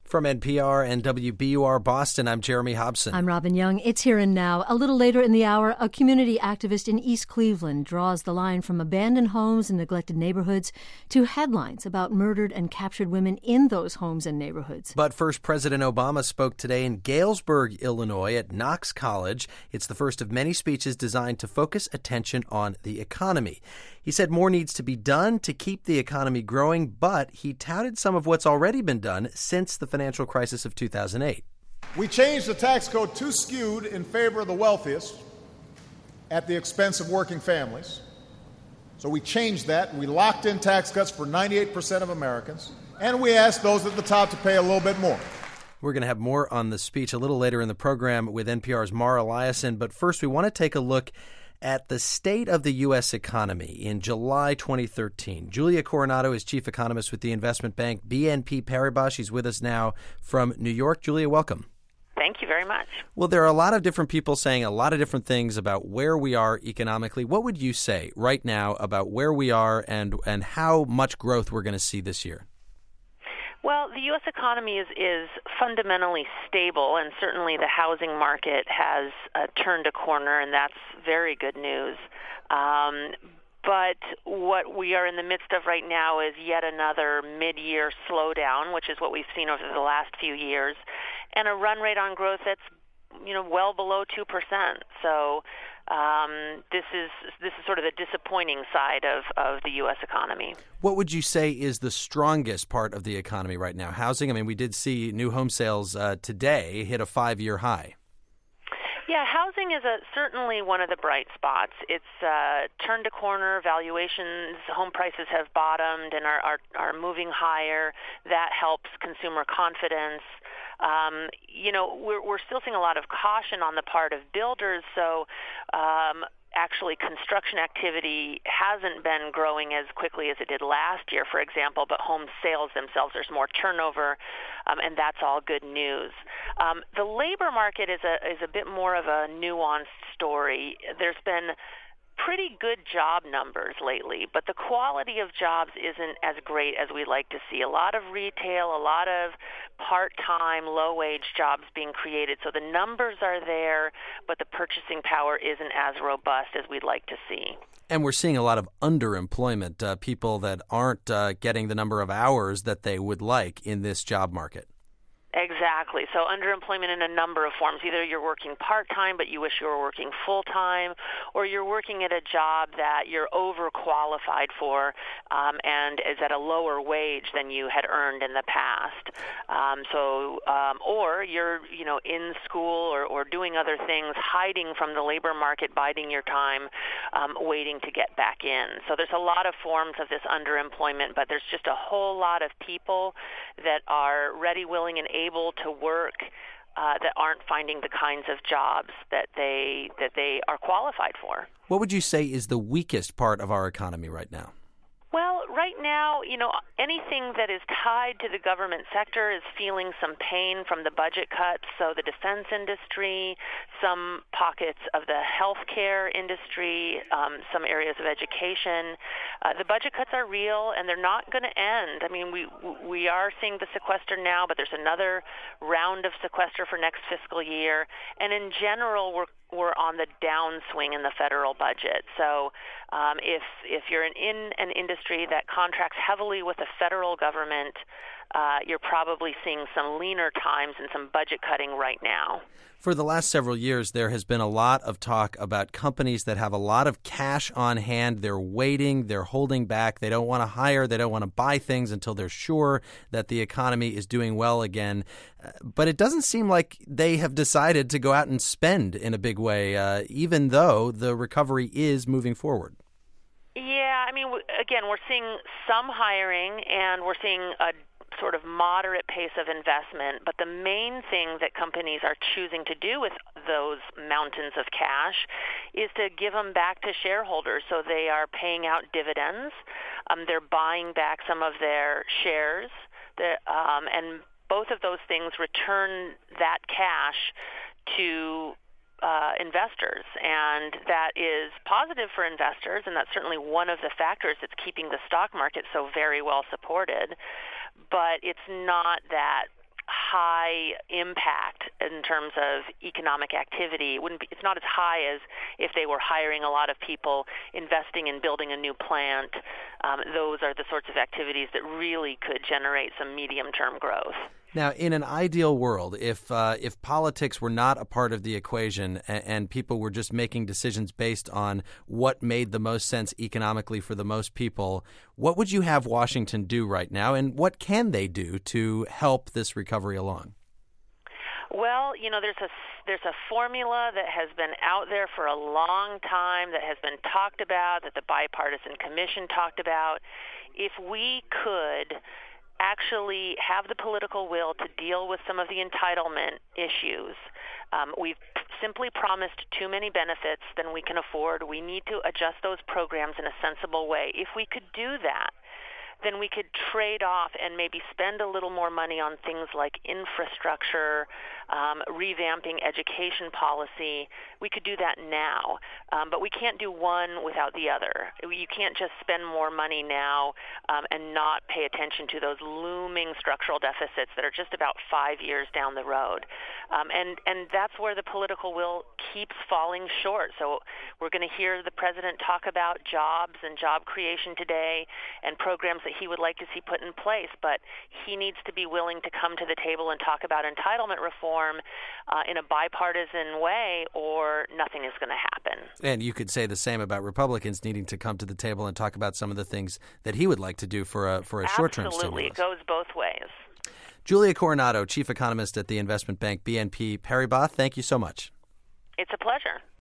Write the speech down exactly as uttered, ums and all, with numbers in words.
From N P R and W B U R Boston, I'm Jeremy Hobson. I'm Robin Young. It's Here and Now. A little later in the hour, a community activist in East Cleveland draws the line from abandoned homes and neglected neighborhoods to headlines about murdered and captured women in those homes and neighborhoods. But first, President Obama spoke today in Galesburg, Illinois at Knox College. It's the first of many speeches designed to focus attention on the economy. He said more needs to be done to keep the economy growing, but he touted some of what's already been done since the financial crisis of two thousand eight. We changed the tax code too skewed in favor of the wealthiest at the expense of working families. So we changed that. We locked in tax cuts for ninety-eight percent of Americans, and we asked those at the top to pay a little bit more. We're going to have more on the speech a little later in the program with N P R's Mara Liasson, but first we want to take a look at the state of the U S economy in July twenty thirteen. Julia Coronado is chief economist with the investment bank B N P Paribas. She's with us now from New York. Julia, welcome. Thank you very much. Well, there are a lot of different people saying a lot of different things about where we are economically. What would you say right now about where we are and, and how much growth we're going to see this year? Well, the U S economy is, is fundamentally stable, and certainly the housing market has uh, turned a corner, and that's very good news. Um, but what we are in the midst of right now is yet another mid-year slowdown, which is what we've seen over the last few years, and a run rate on growth that's, you know, well below two percent. So Um, this is this is sort of the disappointing side of, of the U S economy. What would you say is the strongest part of the economy right now? Housing? I mean, we did see new home sales uh, today hit a five-year high. Yeah, housing is a, certainly one of the bright spots. It's uh, turned a corner. Valuations, home prices have bottomed and are, are, are moving higher. That helps consumer confidence. Um, you know, we're, we're still seeing a lot of caution on the part of builders, so um, actually construction activity hasn't been growing as quickly as it did last year, for example, but home sales themselves, there's more turnover, um, and that's all good news. Um, the labor market is a, is a bit more of a nuanced story. There's been pretty good job numbers lately, but the quality of jobs isn't as great as we'd like to see. A lot of retail, a lot of part-time, low-wage jobs being created. So the numbers are there, but the purchasing power isn't as robust as we'd like to see. And we're seeing a lot of underemployment, uh, people that aren't uh, getting the number of hours that they would like in this job market. Exactly. So underemployment in a number of forms. Either you're working part-time, but you wish you were working full-time, or you're working at a job that you're overqualified for um, and is at a lower wage than you had earned in the past. Um, so, um, or you're, you know, in school or, or doing other things, hiding from the labor market, biding your time, um, waiting to get back in. So there's a lot of forms of this underemployment, but there's just a whole lot of people that are ready, willing, and able to work uh, that aren't finding the kinds of jobs that they that they are qualified for. What would you say is the weakest part of our economy right now? Well, right now, you know, anything that is tied to the government sector is feeling some pain from the budget cuts. So the defense industry, some pockets of the healthcare industry, um, some areas of education. Uh, the budget cuts are real, and they're not going to end. I mean, we we are seeing the sequester now, but there's another round of sequester for next fiscal year. And in general, we're we're on the downswing in the federal budget. So um, if if you're in, in an industry that contracts heavily with the federal government, uh, you're probably seeing some leaner times and some budget cutting right now. For the last several years, there has been a lot of talk about companies that have a lot of cash on hand. They're waiting, they're holding back, they don't want to hire, they don't want to buy things until they're sure that the economy is doing well again. Uh, but it doesn't seem like they have decided to go out and spend in a big way, uh, even though the recovery is moving forward. Yeah, I mean, again, we're seeing some hiring, and we're seeing a sort of moderate pace of investment, but the main thing that companies are choosing to do with those mountains of cash is to give them back to shareholders. So they are paying out dividends, um, they're buying back some of their shares, um, and both of those things return that cash to Uh, investors, and that is positive for investors, and that's certainly one of the factors that's keeping the stock market so very well supported. But it's not that impact in terms of economic activity. It wouldn't be, it's not as high as if they were hiring a lot of people, investing in building a new plant. Um, those are the sorts of activities that really could generate some medium-term growth. Now, in an ideal world, if uh, if politics were not a part of the equation and, and people were just making decisions based on what made the most sense economically for the most people, what would you have Washington do right now, and what can they do to help this recovery along? Well, you know, there's a there's a formula that has been out there for a long time, that has been talked about, that the bipartisan commission talked about. If we could actually have the political will to deal with some of the entitlement issues. Um, we've simply promised too many benefits than we can afford. We need to adjust those programs in a sensible way. If we could do that, then we could trade off and maybe spend a little more money on things like infrastructure, um, revamping education policy. We could do that now, um, but we can't do one without the other. You can't just spend more money now um, and not pay attention to those looming structural deficits that are just about five years down the road. Um, and, and that's where the political will keeps falling short. So we're going to hear the president talk about jobs and job creation today and programs that he would like to see put in place, but he needs to be willing to come to the table and talk about entitlement reform uh, in a bipartisan way, or nothing is going to happen. And you could say the same about Republicans needing to come to the table and talk about some of the things that he would like to do for a for a short-term stimulus. Absolutely, it goes both ways. Julia Coronado, chief economist at the investment bank B N P Paribas, thank you so much. It's a pleasure.